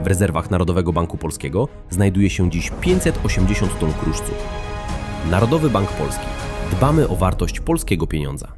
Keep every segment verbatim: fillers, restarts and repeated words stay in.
W rezerwach Narodowego Banku Polskiego znajduje się dziś pięćset osiemdziesiąt ton kruszców. Narodowy Bank Polski. Dbamy o wartość polskiego pieniądza.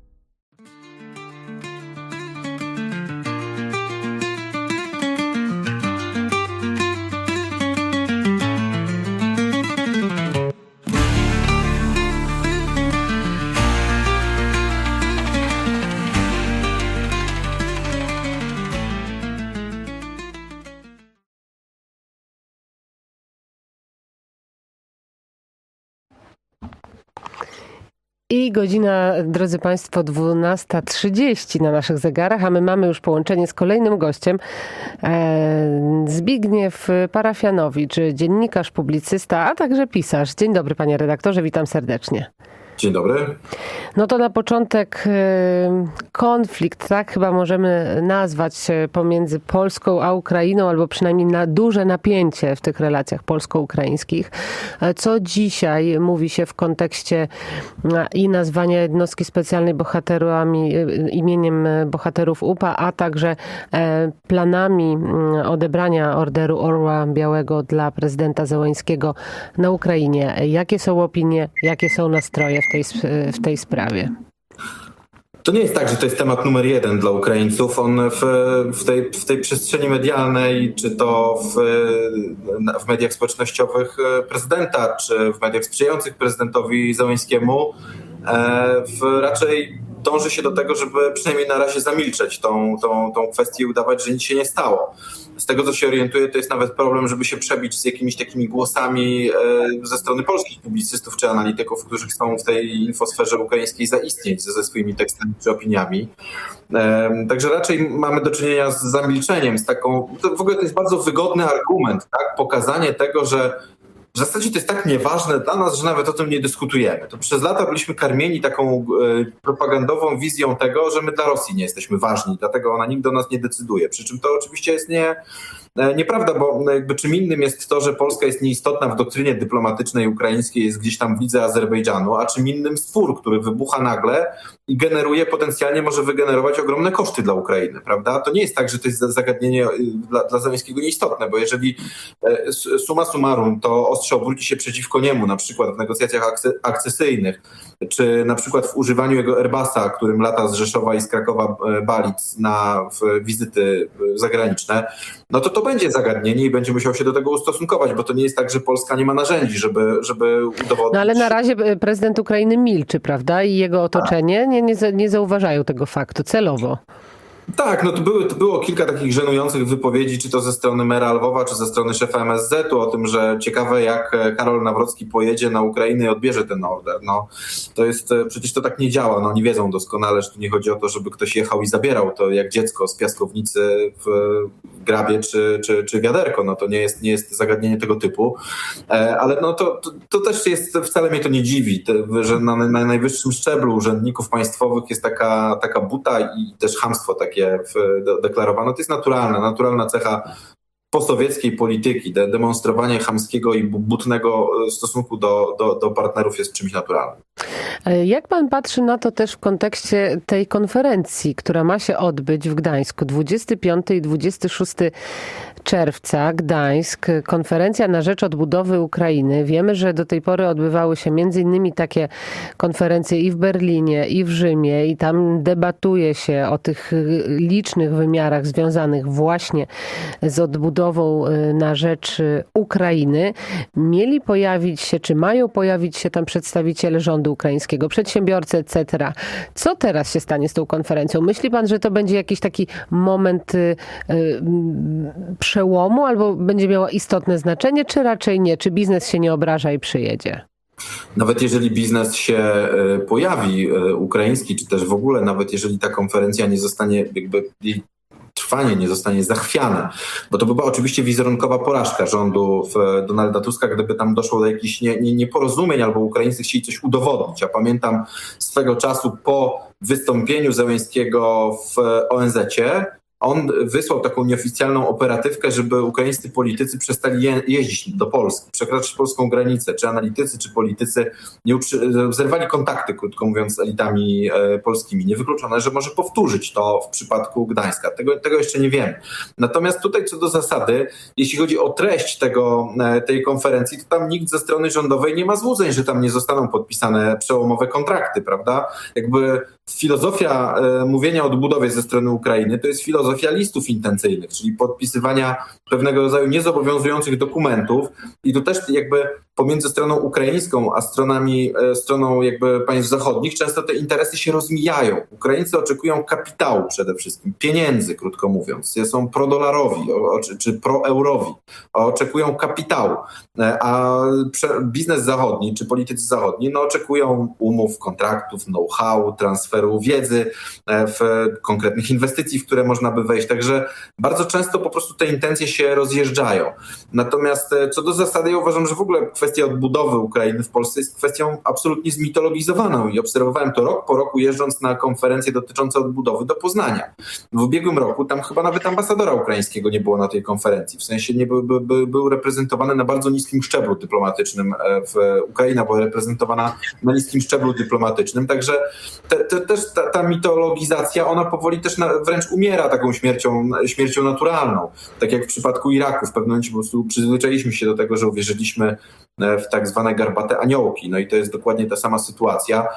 I godzina, drodzy Państwo, dwunasta trzydzieści na naszych zegarach, a my mamy już połączenie z kolejnym gościem. Zbigniew Parafianowicz, dziennikarz, publicysta, a także pisarz. Dzień dobry, panie redaktorze, witam serdecznie. Dzień dobry. No to na początek konflikt, tak chyba możemy nazwać, pomiędzy Polską a Ukrainą, albo przynajmniej na duże napięcie w tych relacjach polsko-ukraińskich. Co dzisiaj mówi się w kontekście i nazwania jednostki specjalnej bohaterami, imieniem bohaterów U P A, a także planami odebrania Orderu Orła Białego dla prezydenta Zełenskiego na Ukrainie. Jakie są opinie, jakie są nastroje w tej, w tej sprawie? To nie jest tak, że to jest temat numer jeden dla Ukraińców. On w, w, tej, w tej przestrzeni medialnej, czy to w, w mediach społecznościowych prezydenta, czy w mediach sprzyjających prezydentowi Zełenskiemu, w, raczej dąży się do tego, żeby przynajmniej na razie zamilczeć tą, tą, tą kwestię i udawać, że nic się nie stało. Z tego, co się orientuję, to jest nawet problem, żeby się przebić z jakimiś takimi głosami ze strony polskich publicystów czy analityków, którzy chcą w tej infosferze ukraińskiej zaistnieć ze, ze swoimi tekstami czy opiniami. Także raczej mamy do czynienia z zamilczeniem, z taką... To w ogóle to jest bardzo wygodny argument, tak? Pokazanie tego, że w zasadzie to jest tak nieważne dla nas, że nawet o tym nie dyskutujemy. To przez lata byliśmy karmieni taką propagandową wizją tego, że my dla Rosji nie jesteśmy ważni, dlatego ona nigdy o nas nie decyduje. Przy czym to oczywiście jest nie, nieprawda, bo jakby czym innym jest to, że Polska jest nieistotna w doktrynie dyplomatycznej ukraińskiej, jest gdzieś tam w lidze Azerbejdżanu, a czym innym spór, który wybucha nagle i generuje, potencjalnie może wygenerować ogromne koszty dla Ukrainy, prawda? To nie jest tak, że to jest zagadnienie dla, dla Zełenskiego nieistotne, bo jeżeli summa summarum to ostrze obróci się przeciwko niemu, na przykład w negocjacjach akcesyjnych, czy na przykład w używaniu jego Airbusa, którym lata z Rzeszowa i z Krakowa Balic na wizyty zagraniczne, no to to będzie zagadnienie i będzie musiał się do tego ustosunkować, bo to nie jest tak, że Polska nie ma narzędzi, żeby, żeby udowodnić. No ale na razie prezydent Ukrainy milczy, prawda? I jego otoczenie nie, nie, nie zauważają tego faktu celowo. Tak, no to, były, to było kilka takich żenujących wypowiedzi, czy to ze strony mera Lwowa, czy ze strony szefa M S Z u o tym, że ciekawe jak Karol Nawrocki pojedzie na Ukrainę i odbierze ten order. No to jest, przecież to tak nie działa, no oni wiedzą doskonale, że tu nie chodzi o to, żeby ktoś jechał i zabierał to jak dziecko z piaskownicy w grabie czy, czy, czy wiaderko, no to nie jest, nie jest zagadnienie tego typu, ale no to, to, to też jest, wcale mnie to nie dziwi, to, że na, na najwyższym szczeblu urzędników państwowych jest taka, taka buta i też chamstwo takie deklarowano. To jest naturalna, naturalna cecha posowieckiej polityki. De- demonstrowanie chamskiego i butnego stosunku do, do, do partnerów jest czymś naturalnym. Jak pan patrzy na to też w kontekście tej konferencji, która ma się odbyć w Gdańsku dwudziestego piątego i dwudziestego szóstego czerwca, Gdańsk, konferencja na rzecz odbudowy Ukrainy. Wiemy, że do tej pory odbywały się między innymi takie konferencje i w Berlinie, i w Rzymie, i tam debatuje się o tych licznych wymiarach związanych właśnie z odbudową na rzecz Ukrainy. Mieli pojawić się, czy mają pojawić się tam przedstawiciele rządu ukraińskiego, przedsiębiorcy, et cetera. Co teraz się stanie z tą konferencją? Myśli pan, że to będzie jakiś taki moment y, y, przełomu, albo będzie miała istotne znaczenie, czy raczej nie? Czy biznes się nie obraża i przyjedzie? Nawet jeżeli biznes się pojawi, ukraiński, czy też w ogóle, nawet jeżeli ta konferencja nie zostanie, jakby jej trwanie nie zostanie zachwiane, bo to by była oczywiście wizerunkowa porażka rządu Donalda Tuska, gdyby tam doszło do jakichś nie, nie, nieporozumień albo Ukraińcy chcieli coś udowodnić. Ja pamiętam swego czasu po wystąpieniu Zełenskiego w O N Z cie, on wysłał taką nieoficjalną operatywkę, żeby ukraińscy politycy przestali je- jeździć do Polski, przekraczać polską granicę, czy analitycy, czy politycy nie uprzy- zerwali kontakty, krótko mówiąc, z elitami e, polskimi. Niewykluczone, że może powtórzyć to w przypadku Gdańska. Tego, tego jeszcze nie wiemy. Natomiast tutaj co do zasady, jeśli chodzi o treść tego, e, tej konferencji, to tam nikt ze strony rządowej nie ma złudzeń, że tam nie zostaną podpisane przełomowe kontrakty, prawda? Jakby filozofia e, mówienia o odbudowie ze strony Ukrainy to jest filozofia listów intencyjnych, czyli podpisywania pewnego rodzaju niezobowiązujących dokumentów i tu też jakby pomiędzy stroną ukraińską a stronami, e, stroną jakby państw zachodnich często te interesy się rozmijają. Ukraińcy oczekują kapitału przede wszystkim, pieniędzy, krótko mówiąc. Są prodolarowi o, o, czy, czy proeurowi. Oczekują kapitału, e, a prze, biznes zachodni czy politycy zachodni no, oczekują umów, kontraktów, know-how, transferu wiedzy, e, w konkretnych inwestycji, w które można by wejść. Także bardzo często po prostu te intencje się rozjeżdżają. Natomiast e, co do zasady ja uważam, że w ogóle kwestia odbudowy Ukrainy w Polsce jest kwestią absolutnie zmitologizowaną i obserwowałem to rok po roku jeżdżąc na konferencje dotyczące odbudowy do Poznania. W ubiegłym roku tam chyba nawet ambasadora ukraińskiego nie było na tej konferencji. W sensie nie był, by, by, był reprezentowany na bardzo niskim szczeblu dyplomatycznym. W Ukraina była reprezentowana na niskim szczeblu dyplomatycznym. Także te, te, też ta, ta mitologizacja, ona powoli też na, wręcz umiera taką śmiercią, śmiercią naturalną. Tak jak w przypadku Iraku. W pewnym momencie po prostu przyzwyczailiśmy się do tego, że uwierzyliśmy w tak zwane garbate aniołki. No i to jest dokładnie ta sama sytuacja.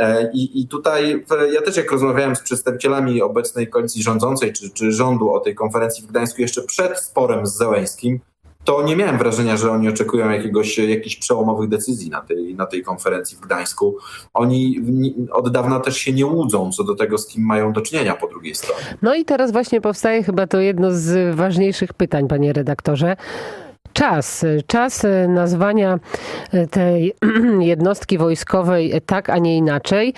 I, i tutaj ja też jak rozmawiałem z przedstawicielami obecnej koalicji rządzącej czy, czy rządu o tej konferencji w Gdańsku jeszcze przed sporem z Zełenskim, to nie miałem wrażenia, że oni oczekują jakiegoś, jakichś przełomowych decyzji na tej, na tej konferencji w Gdańsku. Oni od dawna też się nie łudzą co do tego, z kim mają do czynienia po drugiej stronie. No i teraz właśnie powstaje chyba to jedno z ważniejszych pytań, panie redaktorze. Czas, czas nazwania tej jednostki wojskowej tak, a nie inaczej.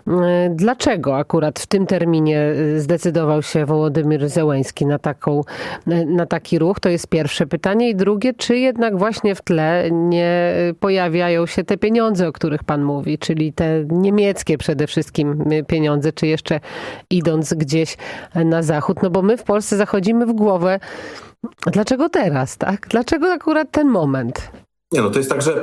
Dlaczego akurat w tym terminie zdecydował się Wołodymyr Zełenski na, taką, na taki ruch? To jest pierwsze pytanie. I drugie, czy jednak właśnie w tle nie pojawiają się te pieniądze, o których pan mówi, czyli te niemieckie przede wszystkim pieniądze, czy jeszcze idąc gdzieś na zachód? No bo my w Polsce zachodzimy w głowę. Dlaczego teraz, tak? Dlaczego akurat ten moment? Nie no, to jest tak, że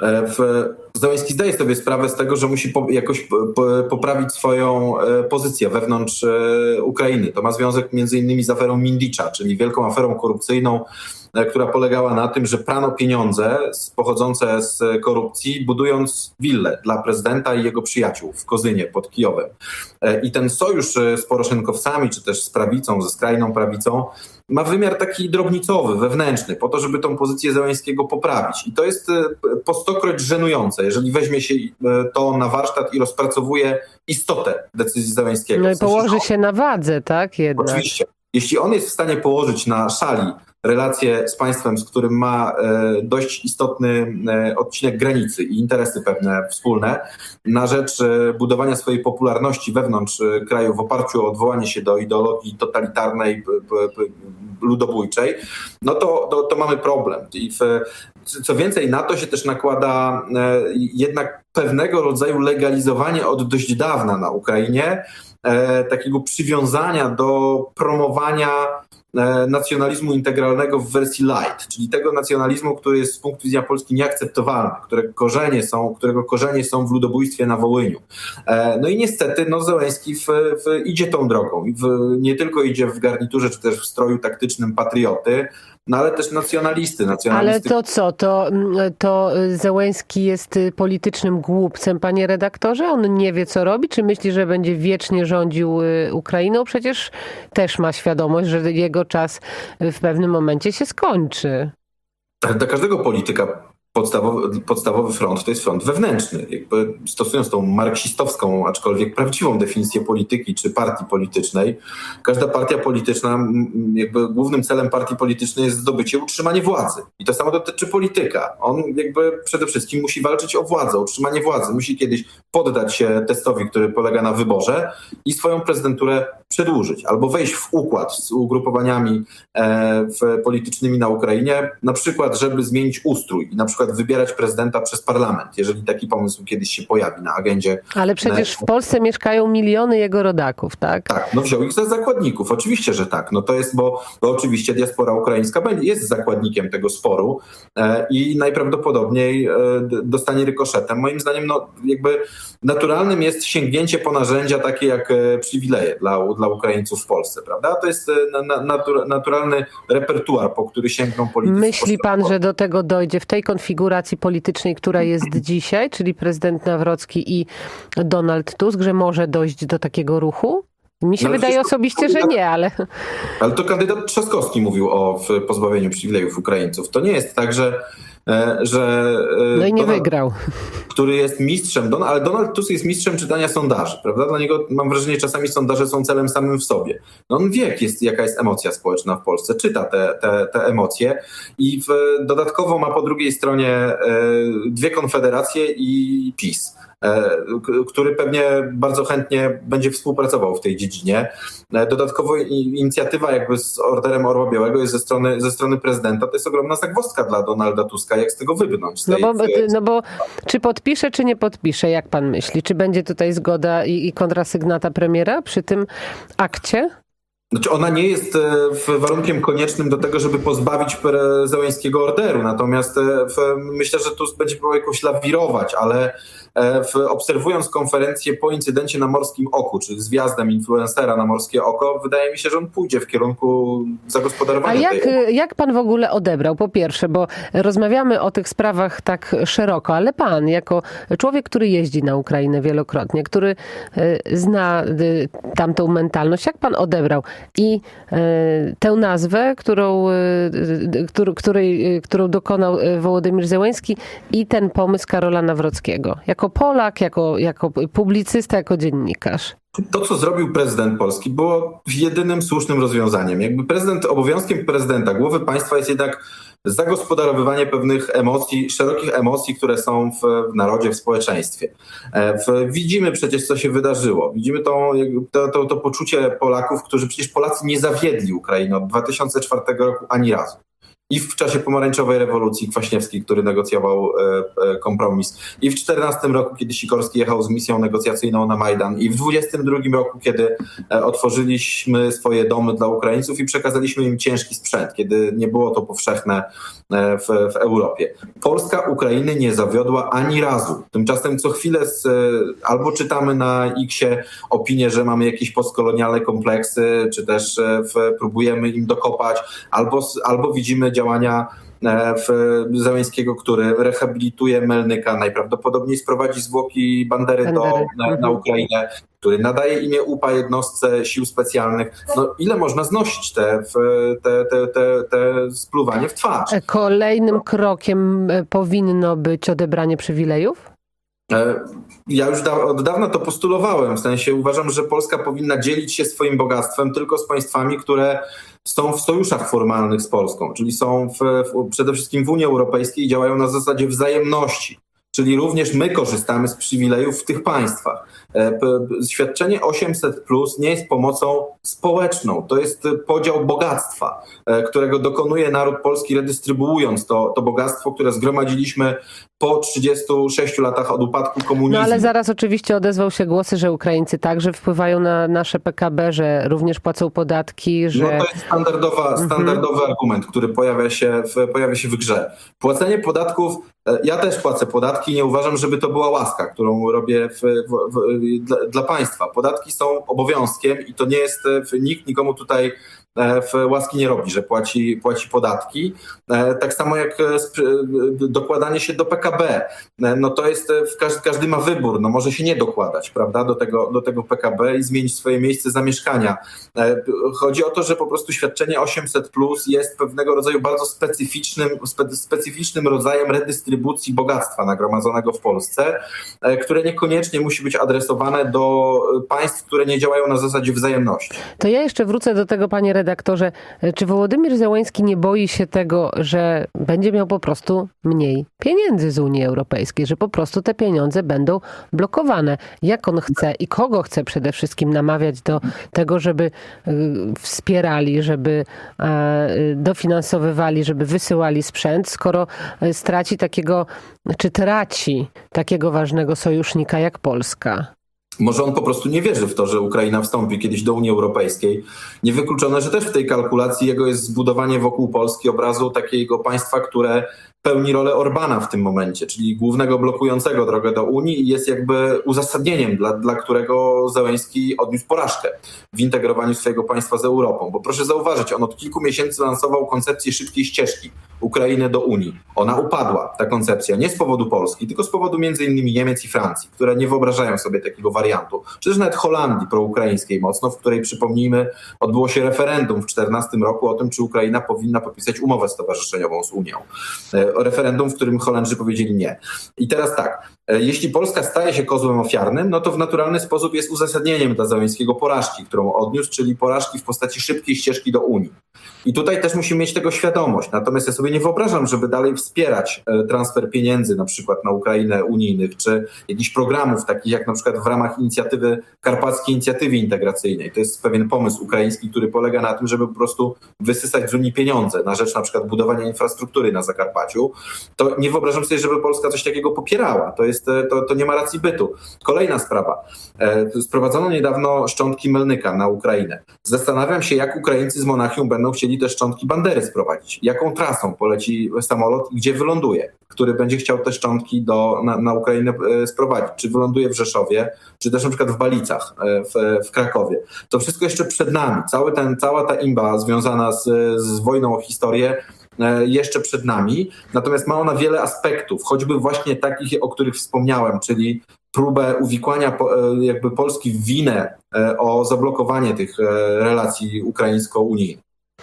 w, Zełenski zdaje sobie sprawę z tego, że musi po, jakoś po, poprawić swoją pozycję wewnątrz Ukrainy. To ma związek między innymi z aferą Mindicza, czyli wielką aferą korupcyjną, która polegała na tym, że prano pieniądze pochodzące z korupcji, budując willę dla prezydenta i jego przyjaciół w Kozynie pod Kijowem. I ten sojusz z poroszenkowcami, czy też z prawicą, ze skrajną prawicą, ma wymiar taki drobnicowy, wewnętrzny, po to, żeby tą pozycję Zełenskiego poprawić. I to jest po stokroć żenujące, jeżeli weźmie się to na warsztat i rozpracowuje istotę decyzji Zełenskiego. No i w sensie, położy się na wadze, tak? Jednak. Oczywiście. Jeśli on jest w stanie położyć na szali relacje z państwem, z którym ma dość istotny odcinek granicy i interesy pewne wspólne, na rzecz budowania swojej popularności wewnątrz kraju w oparciu o odwołanie się do ideologii totalitarnej, ludobójczej, no to, to, to mamy problem. I w, co więcej, na to się też nakłada jednak pewnego rodzaju legalizowanie od dość dawna na Ukrainie, takiego przywiązania do promowania nacjonalizmu integralnego w wersji light, czyli tego nacjonalizmu, który jest z punktu widzenia Polski nieakceptowalny, którego korzenie są, którego korzenie są w ludobójstwie na Wołyniu. No i niestety no, Zełenski w, w, idzie tą drogą. I w, nie tylko idzie w garniturze, czy też w stroju taktycznym patrioty, no ale też nacjonalisty. nacjonalisty. Ale to co? To, to Zełenski jest politycznym głupcem, panie redaktorze? On nie wie, co robi? Czy myśli, że będzie wiecznie rządził Ukrainą? Przecież też ma świadomość, że jego czas w pewnym momencie się skończy. Dla każdego polityka podstawowy, podstawowy front to jest front wewnętrzny. Jakby stosując tą marksistowską, aczkolwiek prawdziwą definicję polityki czy partii politycznej, każda partia polityczna, jakby głównym celem partii politycznej jest zdobycie, utrzymanie władzy. I to samo dotyczy polityka. On jakby przede wszystkim musi walczyć o władzę, utrzymanie władzy. Musi kiedyś poddać się testowi, który polega na wyborze i swoją prezydenturę przedłużyć albo wejść w układ z ugrupowaniami e, w, politycznymi na Ukrainie, na przykład, żeby zmienić ustrój i na przykład przykład wybierać prezydenta przez parlament, jeżeli taki pomysł kiedyś się pojawi na agendzie. Ale przecież w Polsce mieszkają miliony jego rodaków, tak? Tak, no wziął ich za zakładników. Oczywiście, że tak. No to jest, bo, bo oczywiście diaspora ukraińska jest zakładnikiem tego sporu e, i najprawdopodobniej e, dostanie rykoszetem. Moim zdaniem no jakby naturalnym jest sięgnięcie po narzędzia takie jak e, przywileje dla, dla Ukraińców w Polsce, prawda? To jest e, na, natur, naturalny repertuar, po który sięgną politycy. Myśli pan, że do tego dojdzie w tej konfiguracji politycznej, która jest dzisiaj, czyli prezydent Nawrocki i Donald Tusk, że może dojść do takiego ruchu? Mi się no, wydaje osobiście, kandydat, że nie, ale... Ale to kandydat Trzaskowski mówił o pozbawieniu przywilejów Ukraińców. To nie jest tak, że... że no i nie Donald, wygrał. Który jest mistrzem, ale Donald Tusk jest mistrzem czytania sondaży, prawda? Dla niego, mam wrażenie, czasami sondaże są celem samym w sobie. No on wie, jak jest, jaka jest emocja społeczna w Polsce, czyta te, te, te emocje i w, dodatkowo ma po drugiej stronie e, dwie konfederacje i PiS, który pewnie bardzo chętnie będzie współpracował w tej dziedzinie. Dodatkowo inicjatywa jakby z orderem Orła Białego jest ze strony, ze strony prezydenta. To jest ogromna zagwozdka dla Donalda Tuska, jak z tego wybrnąć. Z tej, no, bo, no bo czy podpisze, czy nie podpisze, jak pan myśli? Czy będzie tutaj zgoda i, i kontrasygnata premiera przy tym akcie? Znaczy ona nie jest warunkiem koniecznym do tego, żeby pozbawić Zełenskiego orderu, natomiast myślę, że Tusk będzie próbował jakoś lawirować, ale obserwując konferencję po incydencie na Morskim Oku, czy z wjazdem influencera na Morskie Oko, wydaje mi się, że on pójdzie w kierunku zagospodarowania. A jak, tej... jak pan w ogóle odebrał? Po pierwsze, bo rozmawiamy o tych sprawach tak szeroko, ale pan jako człowiek, który jeździ na Ukrainę wielokrotnie, który zna tamtą mentalność, jak pan odebrał i tę nazwę, którą, której, którą dokonał Wołodymyr Zełenski i ten pomysł Karola Nawrockiego? Jako Polak, jako, jako publicysta, jako dziennikarz. To, co zrobił prezydent Polski, było jedynym słusznym rozwiązaniem. Jakby prezydent, obowiązkiem prezydenta, głowy państwa jest jednak zagospodarowywanie pewnych emocji, szerokich emocji, które są w, w narodzie, w społeczeństwie. W, widzimy przecież, co się wydarzyło. Widzimy to, to, to, to poczucie Polaków, którzy przecież Polacy nie zawiedli Ukrainy od dwa tysiące czwartego roku ani razu. I w czasie pomarańczowej rewolucji Kwaśniewski, który negocjował kompromis. I w czternastym roku, kiedy Sikorski jechał z misją negocjacyjną na Majdan. I w dwudziestym drugim roku, kiedy otworzyliśmy swoje domy dla Ukraińców i przekazaliśmy im ciężki sprzęt, kiedy nie było to powszechne w, w Europie. Polska Ukrainy nie zawiodła ani razu. Tymczasem co chwilę z, albo czytamy na X-ie opinię, że mamy jakieś postkolonialne kompleksy, czy też w, próbujemy im dokopać, albo, albo widzimy działania Zełenskiego, który rehabilituje Melnyka, najprawdopodobniej sprowadzi zwłoki Bandery, Bandery. Do, na, na Ukrainę, który nadaje imię U P A jednostce sił specjalnych. No, ile można znosić te, te, te, te, te spluwanie w twarz? Kolejnym krokiem powinno być odebranie przywilejów? Ja już da, od dawna to postulowałem, w sensie uważam, że Polska powinna dzielić się swoim bogactwem tylko z państwami, które są w sojuszach formalnych z Polską, czyli są w, w, przede wszystkim w Unii Europejskiej i działają na zasadzie wzajemności. Czyli również my korzystamy z przywilejów w tych państwach. Świadczenie osiemset plus nie jest pomocą społeczną. To jest podział bogactwa, którego dokonuje naród polski, redystrybuując to, to bogactwo, które zgromadziliśmy po trzydziestu sześciu latach od upadku komunizmu. No ale zaraz oczywiście odezwał się głosy, że Ukraińcy także wpływają na nasze P K B, że również płacą podatki, że... No to jest standardowa, standardowy mhm. argument, który pojawia się, w, pojawia się w grze. Płacenie podatków, ja też płacę podatki, nie uważam, żeby to była łaska, którą robię w, w, w, dla, dla państwa. Podatki są obowiązkiem i to nie jest, nikt nikomu tutaj w łaski nie robi, że płaci, płaci podatki. Tak samo jak dokładanie się do P K B. No to jest, każdy, każdy ma wybór, no może się nie dokładać, prawda, do tego, do tego P K B i zmienić swoje miejsce zamieszkania. Chodzi o to, że po prostu świadczenie osiemset plus jest pewnego rodzaju bardzo specyficznym, spe, specyficznym rodzajem redystrybucji bogactwa nagromadzonego w Polsce, które niekoniecznie musi być adresowane do państw, które nie działają na zasadzie wzajemności. To ja jeszcze wrócę do tego, panie redaktorze, redaktorze, czy Wołodymyr Zełenski nie boi się tego, że będzie miał po prostu mniej pieniędzy z Unii Europejskiej, że po prostu te pieniądze będą blokowane? Jak on chce i kogo chce przede wszystkim namawiać do tego, żeby wspierali, żeby dofinansowywali, żeby wysyłali sprzęt, skoro straci takiego, czy traci takiego ważnego sojusznika jak Polska? Może on po prostu nie wierzy w to, że Ukraina wstąpi kiedyś do Unii Europejskiej. Niewykluczone, że też w tej kalkulacji jego jest zbudowanie wokół Polski obrazu takiego państwa, które pełni rolę Orbana w tym momencie, czyli głównego blokującego drogę do Unii i jest jakby uzasadnieniem, dla, dla którego Zełenski odniósł porażkę w integrowaniu swojego państwa z Europą. Bo proszę zauważyć, on od kilku miesięcy lansował koncepcję szybkiej ścieżki Ukrainy do Unii. Ona upadła, ta koncepcja, nie z powodu Polski, tylko z powodu między innymi Niemiec i Francji, które nie wyobrażają sobie takiego wariantu. Czy też nawet Holandii proukraińskiej mocno, w której, przypomnijmy, odbyło się referendum w dwa tysiące czternastym roku o tym, czy Ukraina powinna podpisać umowę stowarzyszeniową z Unią. Referendum, w którym Holendrzy powiedzieli nie. I teraz tak, jeśli Polska staje się kozłem ofiarnym, no to w naturalny sposób jest uzasadnieniem dla Zełenskiego porażki, którą odniósł, czyli porażki w postaci szybkiej ścieżki do Unii. I tutaj też musimy mieć tego świadomość. Natomiast ja sobie nie wyobrażam, żeby dalej wspierać transfer pieniędzy na przykład na Ukrainę unijnych, czy jakichś programów takich jak na przykład w ramach inicjatywy, Karpackiej Inicjatywy Integracyjnej. To jest pewien pomysł ukraiński, który polega na tym, żeby po prostu wysysać z Unii pieniądze na rzecz na przykład budowania infrastruktury na Zakarpaciu. To nie wyobrażam sobie, żeby Polska coś takiego popierała. To jest, to, to nie ma racji bytu. Kolejna sprawa. Sprowadzono niedawno szczątki Melnyka na Ukrainę. Zastanawiam się, jak Ukraińcy z Monachium będą chcieli te szczątki Bandery sprowadzić. Jaką trasą poleci samolot i gdzie wyląduje, który będzie chciał te szczątki do, na, na Ukrainę sprowadzić. Czy wyląduje w Rzeszowie, czy też na przykład w Balicach, w, w Krakowie. To wszystko jeszcze przed nami. Cały ten, cała ta imba związana z, z wojną o historię jeszcze przed nami. Natomiast ma ona wiele aspektów, choćby właśnie takich, o których wspomniałem, czyli próbę uwikłania jakby Polski w winę o zablokowanie tych relacji ukraińsko-unijnych.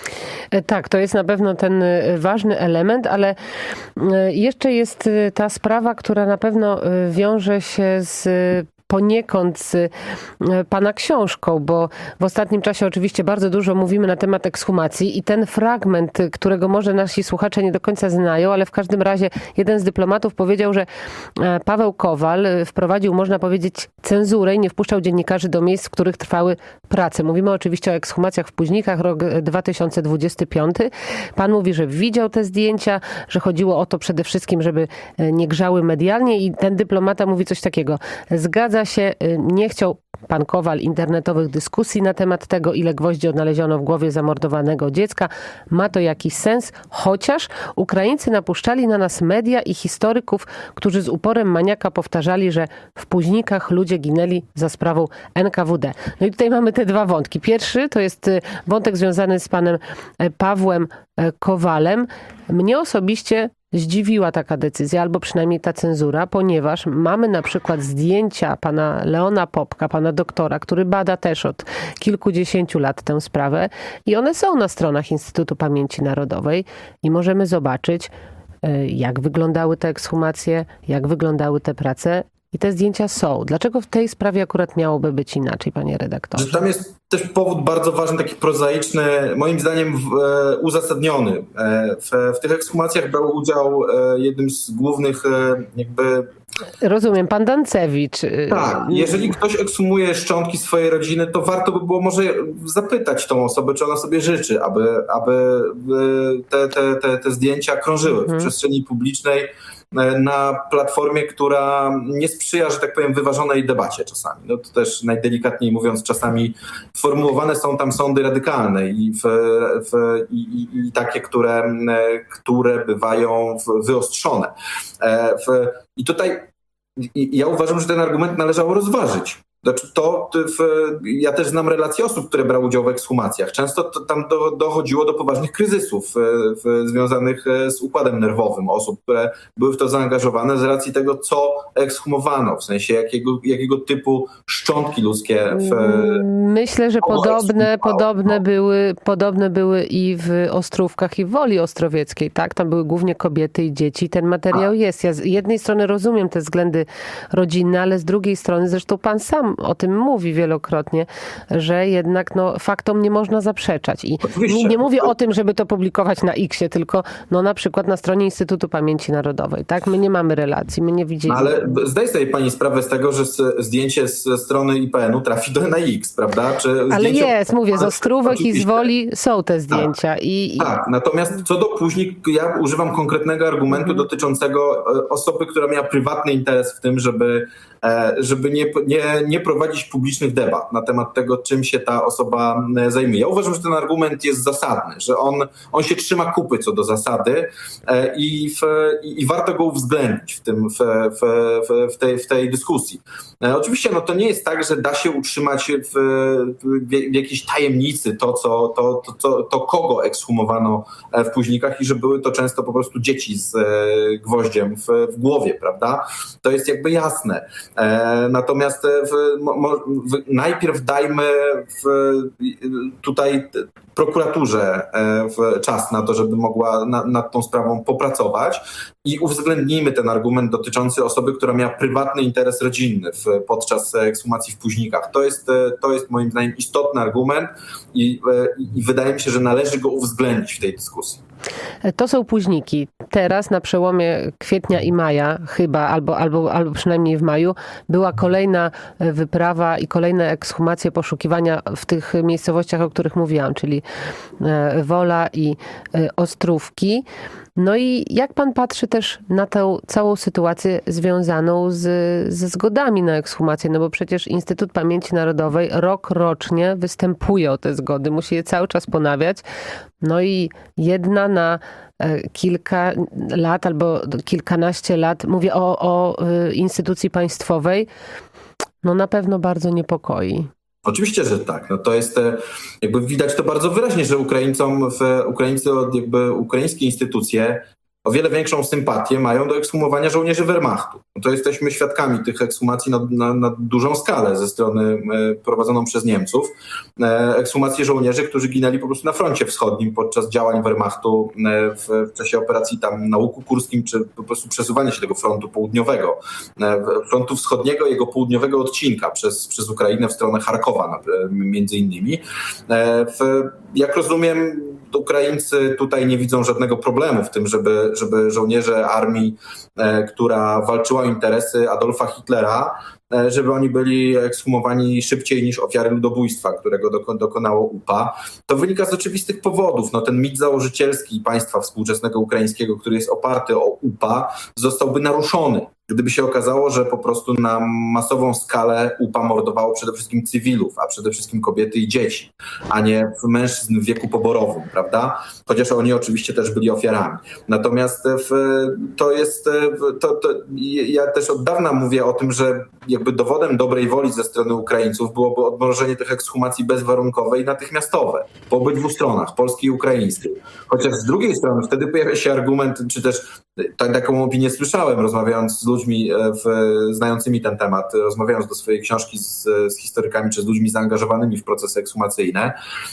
Tak, to jest na pewno ten ważny element, ale jeszcze jest ta sprawa, która na pewno wiąże się z poniekąd z pana książką, bo w ostatnim czasie oczywiście bardzo dużo mówimy na temat ekshumacji i ten fragment, którego może nasi słuchacze nie do końca znają, ale w każdym razie jeden z dyplomatów powiedział, że Paweł Kowal wprowadził, można powiedzieć, cenzurę i nie wpuszczał dziennikarzy do miejsc, w których trwały prace. Mówimy oczywiście o ekshumacjach w Późnikach, rok dwa tysiące dwudziesty piąty. Pan mówi, że widział te zdjęcia, że chodziło o to przede wszystkim, żeby nie grzały medialnie i ten dyplomata mówi coś takiego. Zgadza się, nie chciał pan Kowal internetowych dyskusji na temat tego, ile gwoździ odnaleziono w głowie zamordowanego dziecka. Ma to jakiś sens, chociaż Ukraińcy napuszczali na nas media i historyków, którzy z uporem maniaka powtarzali, że w Późnikach ludzie ginęli za sprawą N K W D. No i tutaj mamy te dwa wątki. Pierwszy to jest wątek związany z panem Pawłem Kowalem. Mnie osobiście zdziwiła taka decyzja, albo przynajmniej ta cenzura, ponieważ mamy na przykład zdjęcia pana Leona Popka, pana doktora, który bada też od kilkudziesięciu lat tę sprawę i one są na stronach Instytutu Pamięci Narodowej i możemy zobaczyć, jak wyglądały te ekshumacje, jak wyglądały te prace. I te zdjęcia są. Dlaczego w tej sprawie akurat miałoby być inaczej, panie redaktorze? Że tam jest też powód bardzo ważny, taki prozaiczny, moim zdaniem w, e, uzasadniony. E, w, w tych ekshumacjach brał udział e, jednym z głównych e, jakby... Rozumiem, pan Dancewicz. Tak, jeżeli ktoś ekshumuje szczątki swojej rodziny, to warto by było może zapytać tą osobę, czy ona sobie życzy, aby, aby te, te, te, te zdjęcia krążyły mhm. w przestrzeni publicznej na platformie, która nie sprzyja, że tak powiem, wyważonej debacie czasami. No to też najdelikatniej mówiąc, czasami formułowane są tam sądy radykalne i, w, w, i, i takie, które, które bywają wyostrzone. W, I tutaj i ja uważam, że ten argument należało rozważyć. Znaczy to, w, ja też znam relacje osób, które brały udział w ekshumacjach. Często to, tam do, dochodziło do poważnych kryzysów w, związanych z układem nerwowym osób, które były w to zaangażowane z racji tego, co ekshumowano, w sensie jakiego, jakiego typu szczątki ludzkie. W, Myślę, że podobne, podobne, były, podobne były i w Ostrówkach i w Woli Ostrowieckiej. Tak? Tam były głównie kobiety i dzieci. Ten materiał A. jest. Ja z jednej strony rozumiem te względy rodzinne, ale z drugiej strony zresztą pan sam o tym mówi wielokrotnie, że jednak no, faktom nie można zaprzeczać. I nie, nie mówię o tym, żeby to publikować na X-ie, tylko no, na przykład na stronie Instytutu Pamięci Narodowej. Tak? My nie mamy relacji, my nie widzimy. Ale zdaje sobie pani sprawę z tego, że zdjęcie z strony I P N u trafi do na X, prawda? Czy ale jest, od... mówię, z Ostrówek oczywiście. i z Woli są te zdjęcia. Tak, I, i... tak. Natomiast co do później, ja używam konkretnego argumentu mhm. dotyczącego osoby, która miała prywatny interes w tym, żeby żeby nie, nie, nie prowadzić publicznych debat na temat tego, czym się ta osoba zajmuje. Ja uważam, że ten argument jest zasadny, że on, on się trzyma kupy co do zasady i, w, i warto go uwzględnić w, tym, w, w, w, tej, w tej dyskusji. Oczywiście no, to nie jest tak, że da się utrzymać w, w, w jakiejś tajemnicy to, co, to, to, to, to, kogo ekshumowano w Późnikach i że były to często po prostu dzieci z gwoździem w, w głowie, prawda? To jest jakby jasne. Natomiast w, w, najpierw dajmy w, tutaj prokuraturze w czas na to, żeby mogła na, nad tą sprawą popracować i uwzględnijmy ten argument dotyczący osoby, która miała prywatny interes rodzinny w, podczas ekshumacji w Późnikach. To jest, to jest moim zdaniem istotny argument i, i wydaje mi się, że należy go uwzględnić w tej dyskusji. To są Późniki. Teraz na przełomie kwietnia i maja chyba, albo, albo, albo przynajmniej w maju, była kolejna wyprawa i kolejne ekshumacje, poszukiwania w tych miejscowościach, o których mówiłam, czyli Wola i Ostrówki. No i jak pan patrzy też na tę całą sytuację związaną z, ze zgodami na ekshumację? No bo przecież Instytut Pamięci Narodowej rok rocznie występuje o te zgody, musi je cały czas ponawiać. No i jedna na kilka lat albo kilkanaście lat, mówię o, o instytucji państwowej, no na pewno bardzo niepokoi. Oczywiście, że tak. No to jest, jakby widać to bardzo wyraźnie, że Ukraińcom, w, Ukraińcy, jakby ukraińskie instytucje o wiele większą sympatię mają do ekshumowania żołnierzy Wehrmachtu. No to jesteśmy świadkami tych ekshumacji na, na, na dużą skalę ze strony e, prowadzoną przez Niemców. E, ekshumacje żołnierzy, którzy ginęli po prostu na froncie wschodnim podczas działań Wehrmachtu e, w, w czasie operacji tam na Łuku Kurskim, czy po prostu przesuwania się tego frontu południowego. E, frontu wschodniego, jego południowego odcinka przez, przez Ukrainę w stronę Charkowa na, między innymi. E, w, jak rozumiem, Ukraińcy tutaj nie widzą żadnego problemu w tym, żeby, żeby żołnierze armii, e, która walczyła o interesy Adolfa Hitlera, e, żeby oni byli ekshumowani szybciej niż ofiary ludobójstwa, którego doko- dokonało U P A. To wynika z oczywistych powodów. No, ten mit założycielski państwa współczesnego ukraińskiego, który jest oparty o U P A, zostałby naruszony, gdyby się okazało, że po prostu na masową skalę U P A mordowało przede wszystkim cywilów, a przede wszystkim kobiety i dzieci, a nie mężczyzn w wieku poborowym, prawda? Chociaż oni oczywiście też byli ofiarami. Natomiast w, to jest, to, to, ja też od dawna mówię o tym, że jakby dowodem dobrej woli ze strony Ukraińców byłoby odmrożenie tych ekshumacji bezwarunkowe i natychmiastowe po obydwu stronach, polskiej i ukraińskiej. Chociaż z drugiej strony wtedy pojawia się argument, czy też tak, taką opinię słyszałem, rozmawiając z ludźmi w, znającymi ten temat, rozmawiając do swojej książki z, z historykami czy z ludźmi zaangażowanymi w procesy ekshumacyjne,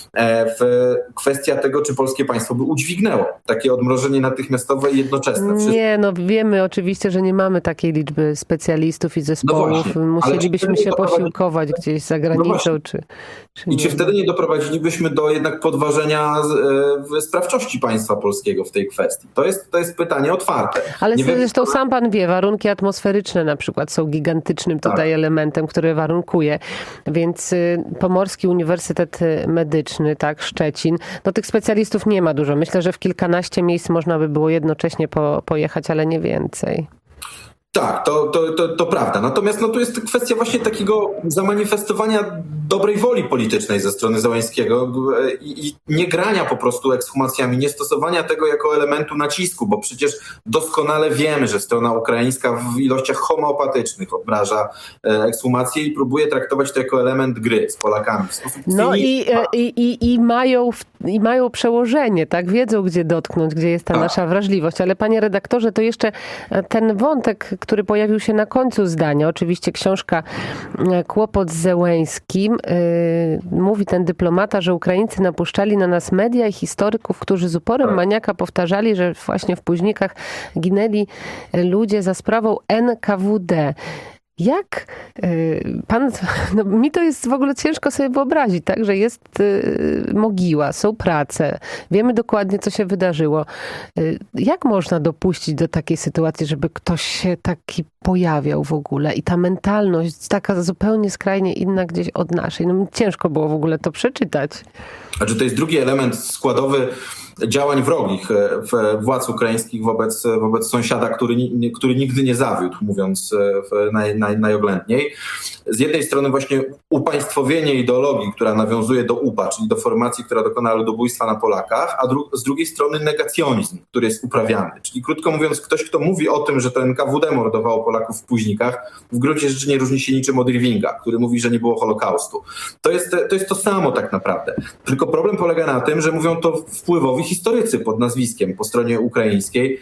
w kwestia tego, czy polskie państwo by udźwignęło takie odmrożenie natychmiastowe i jednoczesne. Wszystko. Nie, no wiemy oczywiście, że nie mamy takiej liczby specjalistów i zespołów. No musielibyśmy się posiłkować doprowadzi... gdzieś za granicą. No czy, czy I czy wtedy nie doprowadzilibyśmy do jednak podważenia e, sprawczości państwa polskiego w tej kwestii? To jest, to jest pytanie otwarte. Ale nie zresztą wiem, sam pan wie, warunki atmosferyczne na przykład są gigantycznym tutaj tak. elementem, który warunkuje. Więc y, Pomorski Uniwersytet Medyczny, tak, Szczecin, no tych specjalistów nie ma dużo. Myślę, że w kilkanaście miejsc można by było jednocześnie po, pojechać, ale nie więcej. Tak, to, to, to, to prawda. Natomiast no, tu jest kwestia właśnie takiego zamanifestowania dobrej woli politycznej ze strony Zełenskiego i, i nie grania po prostu ekshumacjami, nie stosowania tego jako elementu nacisku, bo przecież doskonale wiemy, że strona ukraińska w ilościach homeopatycznych odmraża ekshumacje i próbuje traktować to jako element gry z Polakami. W sposób no i, i, i, i, mają, i mają przełożenie, tak? Wiedzą, gdzie dotknąć, gdzie jest ta tak. nasza wrażliwość. Ale panie redaktorze, to jeszcze ten wątek, który pojawił się na końcu zdania. Oczywiście książka Kłopot z Zełenskim. Yy, mówi ten dyplomata, że Ukraińcy napuszczali na nas media i historyków, którzy z uporem maniaka powtarzali, że właśnie w Późnikach ginęli ludzie za sprawą N K W D. Jak y, pan, no mi to jest w ogóle ciężko sobie wyobrazić, tak, że jest y, mogiła, są prace, wiemy dokładnie, co się wydarzyło. Y, jak można dopuścić do takiej sytuacji, żeby ktoś się taki pojawiał w ogóle i ta mentalność taka zupełnie skrajnie inna gdzieś od naszej? No ciężko było w ogóle to przeczytać. Znaczy, to jest drugi element składowy działań wrogich władz ukraińskich wobec, wobec sąsiada, który, który nigdy nie zawiódł, mówiąc naj, naj, najoględniej. Z jednej strony właśnie upaństwowienie ideologii, która nawiązuje do U P A, czyli do formacji, która dokonała ludobójstwa na Polakach, a dru- z drugiej strony negacjonizm, który jest uprawiany. Czyli krótko mówiąc, ktoś, kto mówi o tym, że to N K W D mordowało Polaków w Późnikach, w gruncie rzeczy nie różni się niczym od Irvinga, który mówi, że nie było Holokaustu. To jest, to jest to samo tak naprawdę. Tylko problem polega na tym, że mówią to wpływowi historycy pod nazwiskiem po stronie ukraińskiej,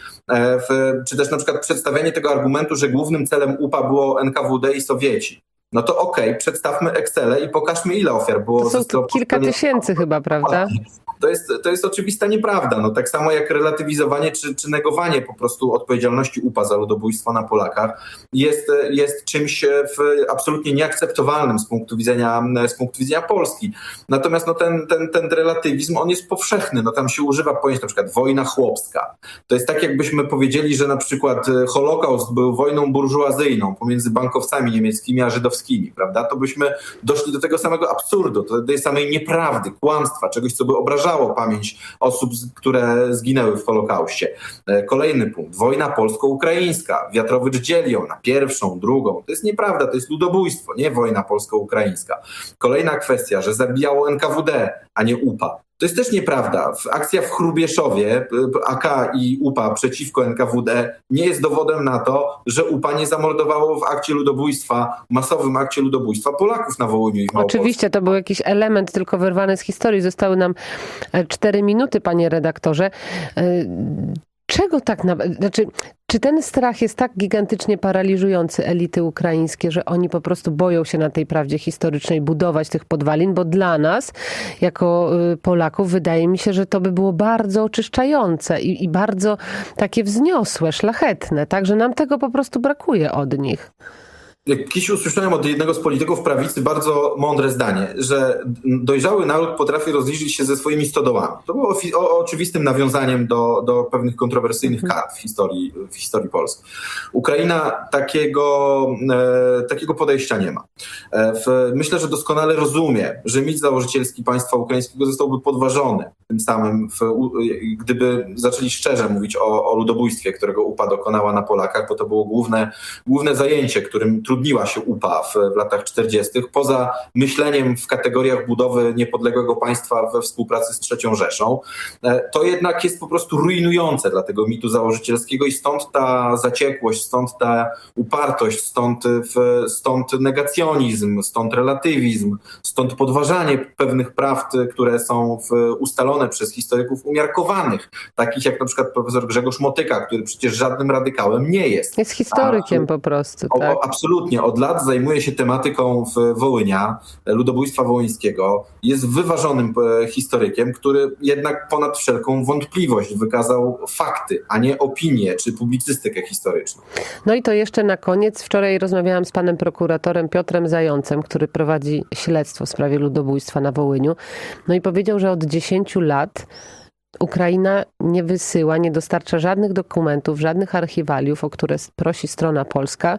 w, czy też na przykład przedstawianie tego argumentu, że głównym celem U P A było N K W D i Sowieci. No to okej, okay, przedstawmy Excele i pokażmy, ile ofiar było. To są to kilka stronie... tysięcy chyba, prawda? To jest, to jest oczywista nieprawda. No, tak samo jak relatywizowanie czy, czy negowanie po prostu odpowiedzialności U P A za ludobójstwo na Polakach jest, jest czymś w absolutnie nieakceptowalnym z punktu widzenia, z punktu widzenia Polski. Natomiast no, ten, ten, ten relatywizm, on jest powszechny. No, tam się używa pojęć na przykład wojna chłopska. To jest tak, jakbyśmy powiedzieli, że na przykład Holokaust był wojną burżuazyjną pomiędzy bankowcami niemieckimi a żydowskimi, prawda? To byśmy doszli do tego samego absurdu, do tej samej nieprawdy, kłamstwa, czegoś, co by obrażało pamięć osób, które zginęły w Holokauście. Kolejny punkt. Wojna polsko-ukraińska. Wiatrowicz dzieli ją na pierwszą, drugą. To jest nieprawda, to jest ludobójstwo, nie wojna polsko-ukraińska. Kolejna kwestia, że zabijało N K W D, a nie U P A. To jest też nieprawda. Akcja w Chrubieszowie, A K i U P A przeciwko N K W D nie jest dowodem na to, że U P A nie zamordowało w akcie ludobójstwa, masowym akcie ludobójstwa Polaków na Wołyniu i w Małopolsce. Oczywiście, to był jakiś element tylko wyrwany z historii. Zostały nam cztery minuty, panie redaktorze. Czego tak naprawdę, znaczy, czy ten strach jest tak gigantycznie paraliżujący elity ukraińskie, że oni po prostu boją się na tej prawdzie historycznej budować tych podwalin, bo dla nas, jako Polaków, wydaje mi się, że to by było bardzo oczyszczające i, i bardzo takie wzniosłe, szlachetne, tak, że nam tego po prostu brakuje od nich. Kiedyś usłyszałem od jednego z polityków prawicy bardzo mądre zdanie, że dojrzały naród potrafi rozliczyć się ze swoimi stodołami. To było o, o, oczywistym nawiązaniem do, do pewnych kontrowersyjnych kart w historii, w historii Polski. Ukraina takiego, e, takiego podejścia nie ma. E, w, myślę, że doskonale rozumie, że mit założycielski państwa ukraińskiego zostałby podważony tym samym, w, gdyby zaczęli szczerze mówić o, o ludobójstwie, którego U P A dokonała na Polakach, bo to było główne, główne zajęcie, którym trudniła się U P A w, w latach czterdziestych. Poza myśleniem w kategoriach budowy niepodległego państwa we współpracy z trzecią Rzeszą, to jednak jest po prostu rujnujące dla tego mitu założycielskiego i stąd ta zaciekłość, stąd ta upartość, stąd, w, stąd negacjonizm, stąd relatywizm, stąd podważanie pewnych prawd, które są w, ustalone przez historyków umiarkowanych, takich jak na przykład profesor Grzegorz Motyka, który przecież żadnym radykałem nie jest. Jest historykiem A, po prostu. Tak? O, absolutnie. Od lat zajmuje się tematyką Wołynia, ludobójstwa wołyńskiego. Jest wyważonym historykiem, który jednak ponad wszelką wątpliwość wykazał fakty, a nie opinie czy publicystykę historyczną. No i to jeszcze na koniec. Wczoraj rozmawiałam z panem prokuratorem Piotrem Zającem, który prowadzi śledztwo w sprawie ludobójstwa na Wołyniu. No i powiedział, że od dziesięciu lat Ukraina nie wysyła, nie dostarcza żadnych dokumentów, żadnych archiwaliów, o które prosi strona polska,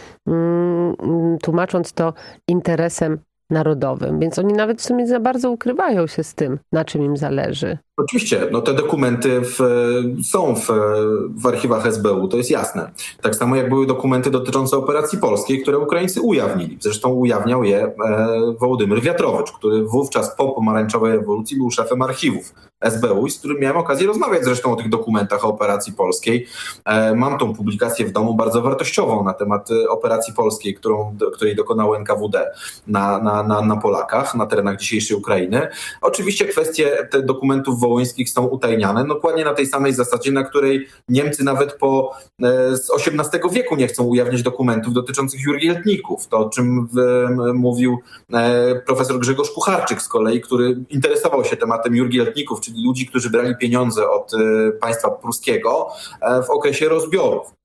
tłumacząc to interesem narodowym. Więc oni nawet w sumie za bardzo ukrywają się z tym, na czym im zależy. Oczywiście, no te dokumenty w, są w, w archiwach S B U, to jest jasne. Tak samo jak były dokumenty dotyczące operacji polskiej, które Ukraińcy ujawnili. Zresztą ujawniał je e, Wołodymyr Wiatrowicz, który wówczas po pomarańczowej rewolucji był szefem archiwów S B U i z którym miałem okazję rozmawiać zresztą o tych dokumentach o operacji polskiej. E, mam tą publikację w domu bardzo wartościową na temat operacji polskiej, którą, której dokonało N K W D na, na, na, na Polakach, na terenach dzisiejszej Ukrainy. Oczywiście kwestie te dokumentów wołyńskich są utajniane, dokładnie na tej samej zasadzie, na której Niemcy nawet po e, z osiemnastego wieku nie chcą ujawniać dokumentów dotyczących jurgieltników. To, o czym w, m, mówił e, profesor Grzegorz Kucharczyk z kolei, który interesował się tematem jurgieltników, czyli ludzi, którzy brali pieniądze od e, państwa pruskiego e, w okresie rozbiorów.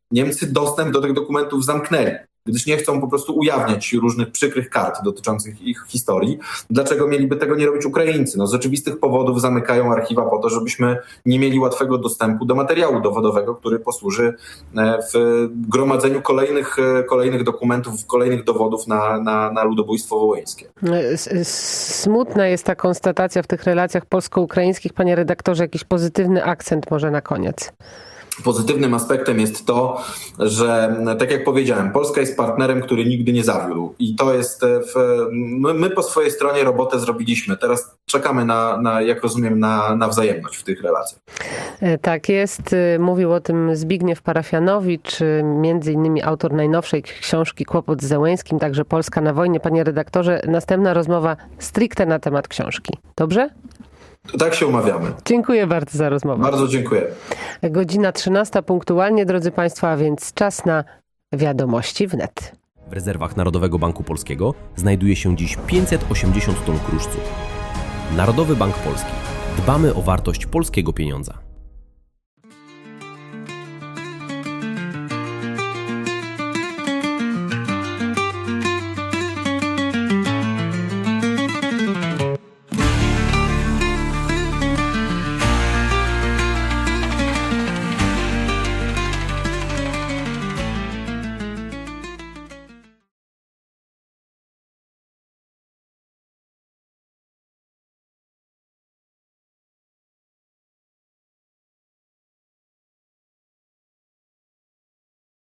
Niemcy dostęp do tych dokumentów zamknęli, gdyż nie chcą po prostu ujawniać różnych przykrych kart dotyczących ich historii. Dlaczego mieliby tego nie robić Ukraińcy? No z oczywistych powodów zamykają archiwa po to, żebyśmy nie mieli łatwego dostępu do materiału dowodowego, który posłuży w gromadzeniu kolejnych, kolejnych dokumentów, kolejnych dowodów na, na, na ludobójstwo wołyńskie. Smutna jest ta konstatacja w tych relacjach polsko-ukraińskich. Panie redaktorze, jakiś pozytywny akcent może na koniec. Pozytywnym aspektem jest to, że tak jak powiedziałem, Polska jest partnerem, który nigdy nie zawiódł i to jest, w, my, my po swojej stronie robotę zrobiliśmy. Teraz czekamy na, na jak rozumiem, na, na wzajemność w tych relacjach. Tak jest. Mówił o tym Zbigniew Parafianowicz, między innymi autor najnowszej książki Kłopot z Zełęskim, także Polska na wojnie. Panie redaktorze, następna rozmowa stricte na temat książki. Dobrze? Tak się umawiamy. Dziękuję bardzo za rozmowę. Bardzo dziękuję. Godzina trzynasta punktualnie, drodzy Państwo, a więc czas na wiadomości wnet. W rezerwach Narodowego Banku Polskiego znajduje się dziś pięćset osiemdziesiąt ton kruszców. Narodowy Bank Polski. Dbamy o wartość polskiego pieniądza.